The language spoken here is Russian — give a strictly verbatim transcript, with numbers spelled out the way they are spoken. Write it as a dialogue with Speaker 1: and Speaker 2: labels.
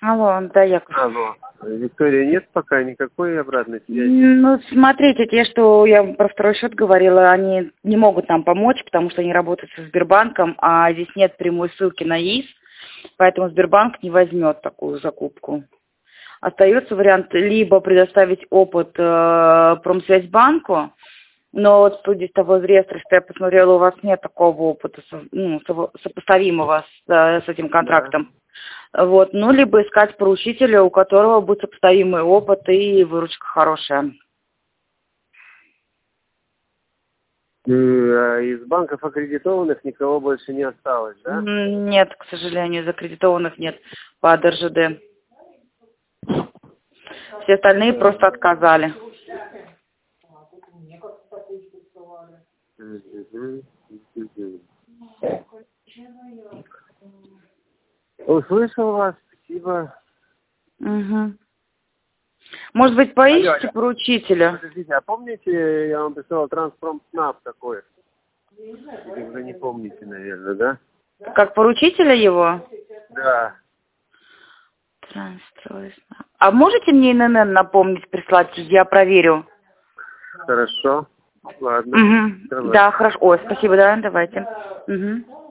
Speaker 1: Алло, да, Яков.
Speaker 2: Алло. Виктория, нет пока никакой обратной связи?
Speaker 1: Ну, смотрите, те, что я про второй счет говорила, они не могут нам помочь, потому что они работают со Сбербанком, а здесь нет прямой ссылки на ИИС, поэтому Сбербанк не возьмет такую закупку. Остается вариант либо предоставить опыт э, Промсвязьбанку, но вот судя из того реестра, что я посмотрела, у вас нет такого опыта, со- ну, со- сопоставимого с, э, с этим контрактом. Вот, ну, либо искать поручителя, у которого будет сопоставимый опыт и выручка хорошая.
Speaker 2: Э, а из банков аккредитованных никого больше не осталось, да?
Speaker 1: М, Нет, к сожалению, закредитованных нет по АД эр жэ дэ. Все остальные просто отказали.
Speaker 2: Мгм. Мгм. Услышал вас, спасибо.
Speaker 1: Угу. Может быть,
Speaker 2: Алло,
Speaker 1: поищите
Speaker 2: алло.
Speaker 1: поручителя?
Speaker 2: Подождите, а помните, я вам писал Транспромснаб такой? Или вы не помните, наверное, да?
Speaker 1: Как поручителя его?
Speaker 2: Да.
Speaker 1: Транстройсно. А можете мне эн эн эн напомнить, прислать? Я проверю.
Speaker 2: Хорошо. Ладно.
Speaker 1: Угу.
Speaker 2: Давай.
Speaker 1: Да, хорошо. Ой, спасибо, да, давайте. Угу.